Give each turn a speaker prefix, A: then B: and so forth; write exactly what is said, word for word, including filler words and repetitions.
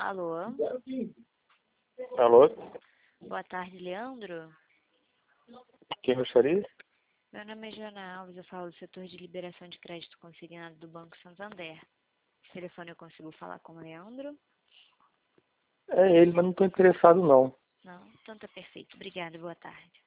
A: Alô?
B: Alô?
A: Boa tarde, Leandro.
B: Quem gostaria?
A: Meu nome é Joana Alves, eu falo do setor de liberação de crédito consignado do Banco Santander. Esse telefone eu consigo falar com o Leandro?
B: É ele, mas não estou interessado não.
A: Não? Então tá perfeito. Obrigada, boa tarde.